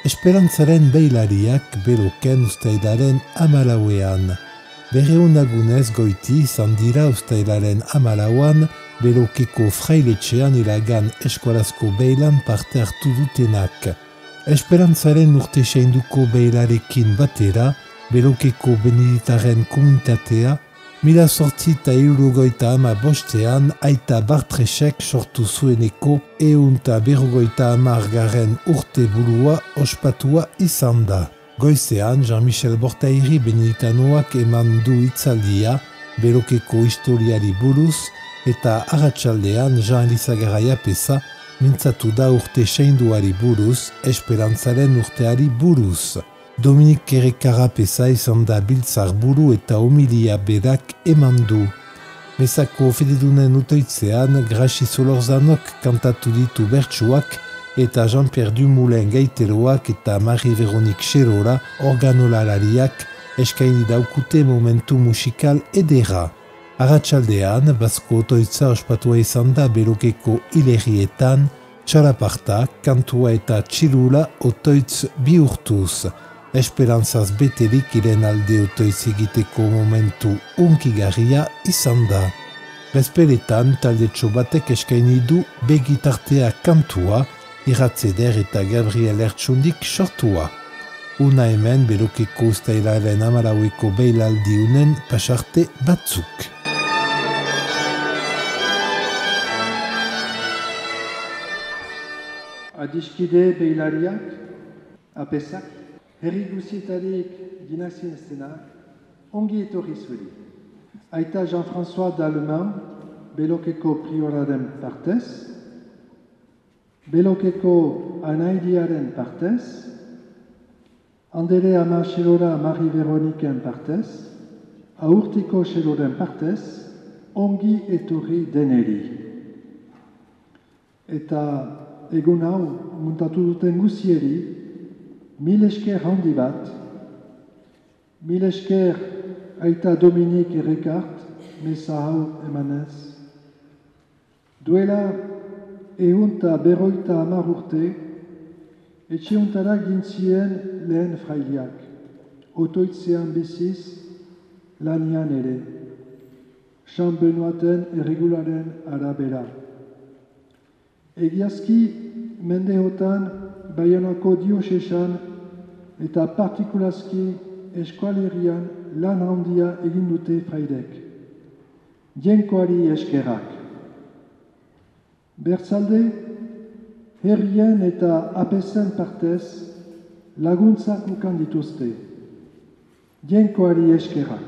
Esperantzaren beilariak beloken uztailaren 14an. 200 lagunez goiti izan dira uztailaren 14an Belokeko frailetxean iragan eskolazko beilan parte hartu dutenak. Esperantzaren urte seinduko beilarekin batera, Belokeko beneditaren komunitatea, 1875 aita Bartresek sortu zueneko 150 urte burua ospatua izan da. Goizean, Jean-Michel Bortairi beneditanoak eman du hitzaldia Belokeko historiari buruz, eta arratsaldean Jean Elizagaraia Peza mintzatu da urte seinduari buruz, Esperantzaren urteari buruz. Dominik Kerekara Peza izan da biltzar buru eta homilia berak eman du. Mesako fededunen utoitzean, Graci Solorzanok kantatu ditu bertsuak eta Jean-Pierre Dumoulin gaiteroak eta Marie-Véronique Xerora organolalariak eskaini daukute momentu musikal edera. Arratsaldean, Basko otoitza ospatua izan da Belokeko hilerrietan, txalaparta, kantua eta txilula otoitz bihurtuz. Esperantzaz beterik iren alde otoitz egiteko momentu unkigarria izan da. Bezperetan, taldetxo batek eskaini du begitartea kantua, Iratzeder eta Gabriel Ertsundik sortua. Una hemen Belokeko uztailaren 14ko beilaldi unen pasarte batzuk. Adiskide beilariak, apesak, herri guzietarik ginazien zenak, ongi etorri zuri. Aita Jean-François d'Allemand, Belokeko prioraren partez, Belokeko anaidiaren partez, Andere ama xelora Marie-Véroniken partez, aurtiko xeloren partez, ongi etorri deneri. Eta egun hau muntatu duten guzieri, 1000 esker handi bat, 1000 esker aita Dominik Errekart, meza hau emanez. Duela 150 urte, etxeuntara gintzien lehen frailiak, otoitzean biziz, lanian ere, San Benoaten erregularen arabera. Egiazki, mendeotan, Baionako diosesan eta partikulazki eskualerian lan handia egin dute fraidek. Jenkoari eskerrak. Bertzalde, herrien eta apesen partez laguntzak ukan dituzte. Jenkoari eskerrak.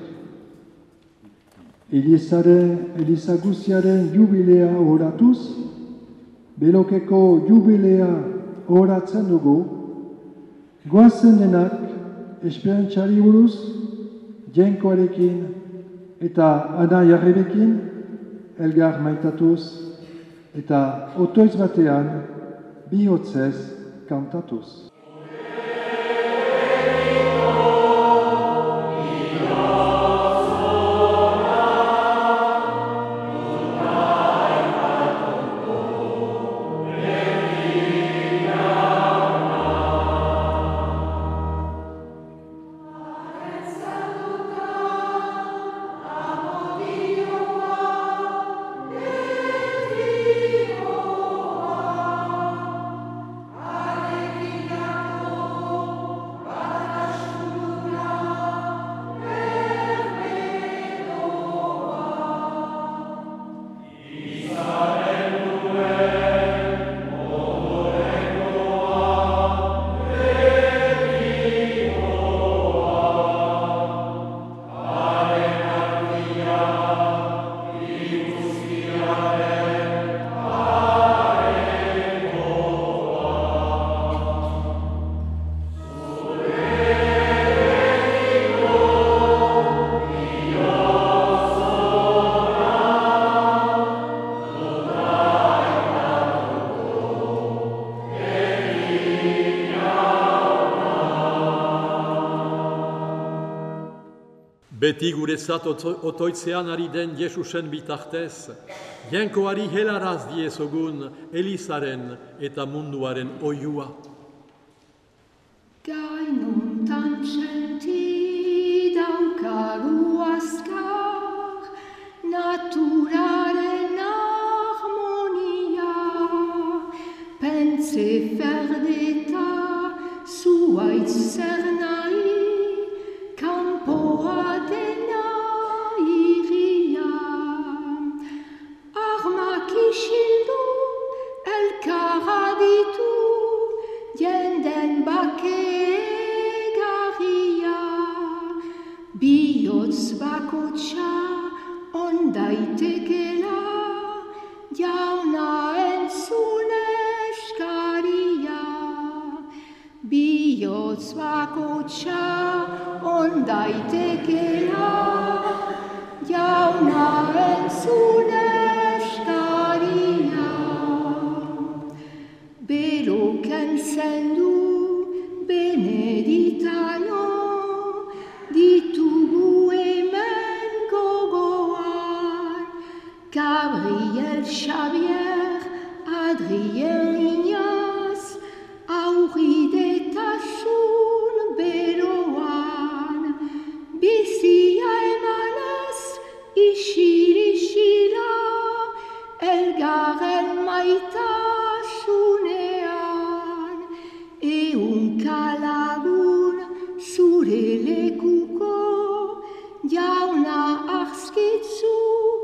Eliza guziaren jubilea horatuz, Belokeko jubilea horatzen dugu, goazen denak esperantzari buruz, jenkoarekin eta anaiarrebekin elgar maitatuz eta otoitz batean bihotzez kantatuz. Beti guretzat otoitzean ari den Jesusen bitartez, jenkoari helaraz diezogun Elizaren eta munduaren oiua. Gainuntan senti daukagu azkar, naturaren harmonia, pentze ferdeta zuaitz zer nahi, kanpoa dena iria. Armak isildu, elkar aditu, jenden bake egarria. Bihotz bakotxa ondaitekela, jauna entzun eskaria. Bihotz bakotxa ondaitekela, jauna entzun eskaria. Beroken zendu Beneditano, ditugu hemen gogoan, Gabriel Xavier, Adrien Ignaz, aurridetasun beroan, bizia emanez isil-isila, elgarren maitasunean, ehunka lagun zure lekuko, jauna arzkitzu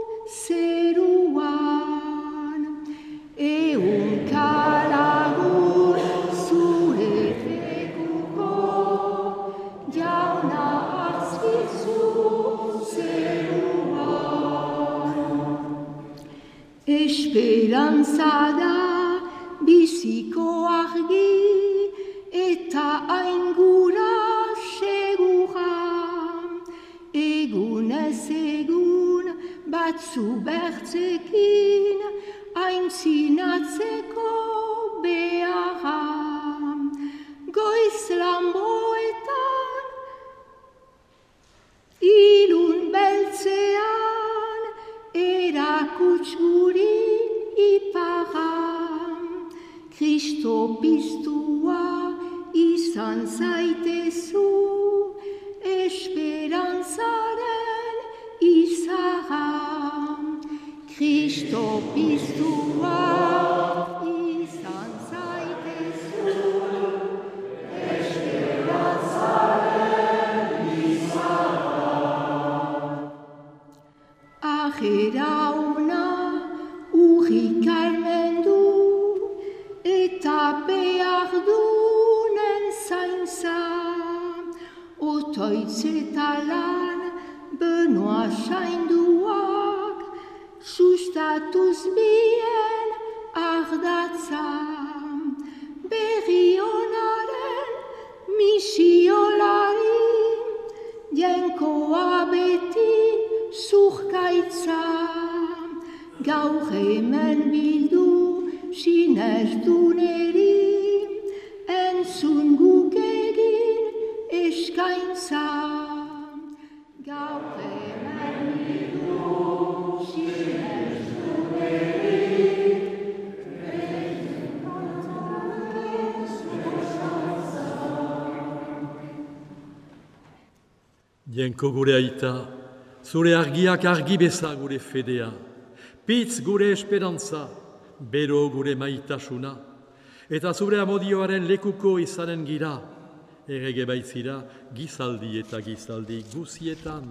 zeruan. Ehunka lagun zure lekuko, jauna arzkitzu zeruan. Esperantza da biziko argi, eta aingura segura. Egunez egun batzu bertzekin, aintzinatzeko beharra. Goiz lanboetan, ilun beltzean, erakuts guri iparra. Kristo piztua izan zaitezu, esperantzaren izarra. Kristo piztua izan zaitezu, esperantzaren izarra. Ajera ona urrik almendu, eta behar dunen zaintza. Otoitz eta lan benoa sainduak, sustatuz bien ardatza. Berri onaren misiolari, jenkoa beti zurkaitza. Gaur hemen bildu sinestuneri, entzun guk egin eskaintza. Gaur hemen bildu sinestuneri, Jenko gure aita, zure argiak argi beza gure fedea, pitz gure esperantza, bero gure maitasuna, eta zure amodioaren lekuko izanen gira, errege baitzira gizaldi eta gizaldi guzietan.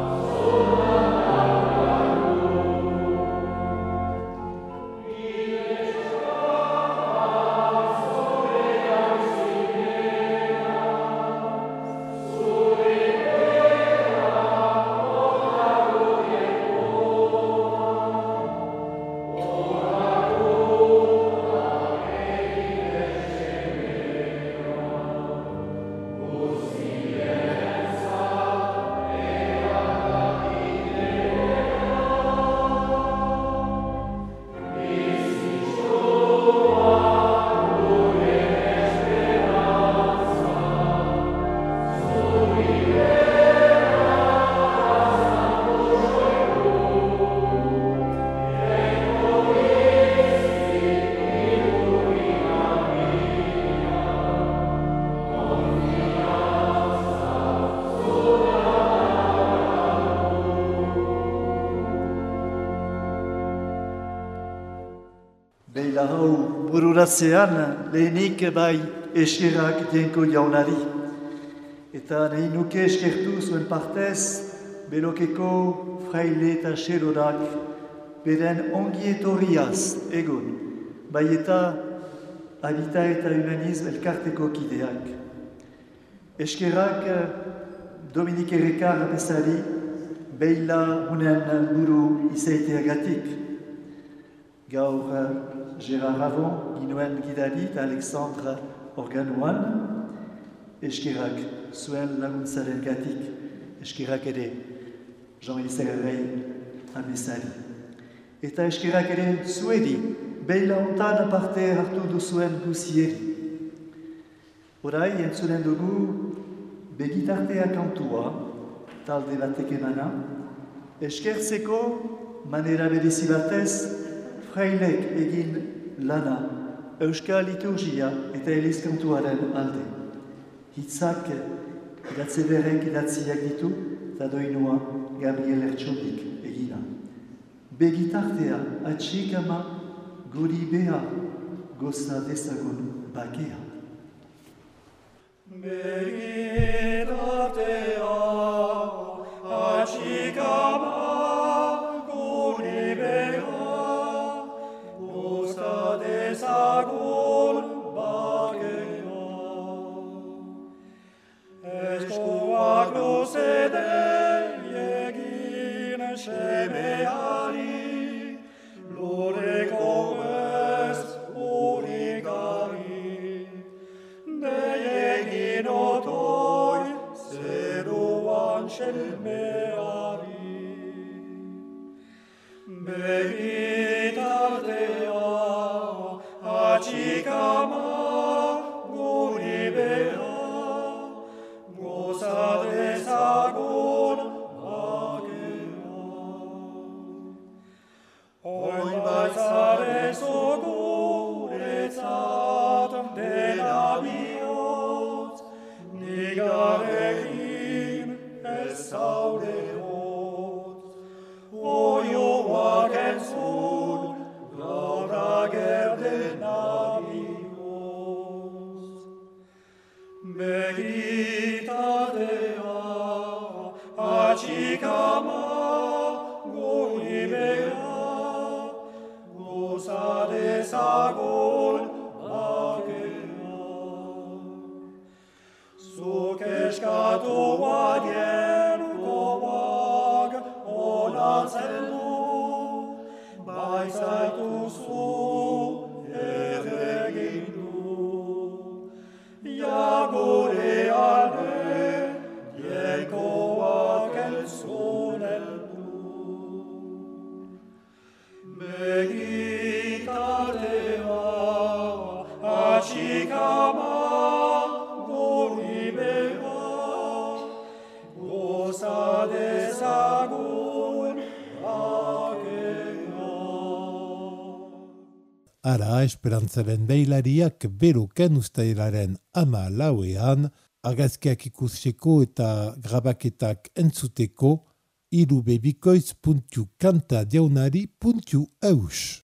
Yeah. Eta hau bururatzean lehenik bai eskerrak dienko jaunari. Eta nahi nuke eskertu zuen partez Belokeko fraile eta xerorak beren ongi etorriaz egun, bai eta Habita eta Humanisme elkarteko kideak. Eskerrak Dominik Errekar bezali beila hunen buru izaiteagatik. Gaur Gérard Ravon ginuen gidari eta Alexandre organuan, eskerrak zuen laguntzaren gatik, eskerrak ere Jean-Elisarrei amezari. Eta eskerrak ere zuedi, beila hontan parte hartu duzuen guzieri. Horai, entzunen dugu begitartea kantua, talde batek emana, eskertzeko manera berezi batez, frailek egin lana, euskal liturgia eta elizkantuaren alde. Hitzak idatze berrek idatziak ditu, eta doinua Gabriel Ertxondik egina. Begitartea atxikama guri beha goza dezagun bakea. Begitartea atxikama guri beha goza dezagun bakea. Eskuak luzede egin semeari loreko ez urikari. Deiegin otoi zeruan selmeari. Begitartea atxikama guri beha goza dezagun bakea. Oin baitzarezu guretzat dela bihotz, nigarekin ez zaude hotz. Oioak entzun gaur agerdena bihotz. Begitartea atxikama guri beha goza dezagun bakea. Zuk eskatu adien gobak onartzen du, baitzaituzu erregin du. Ja gure alde, jekoak entzunen du. Begitartea atxikama guri beha goza dezagun bakea. Ara, esperantzaren beilariak beruken ustailaren 14ean, argazkiak ikusteko eta grabaketak entzuteko irubebikoitz.kantadiaunari.eus.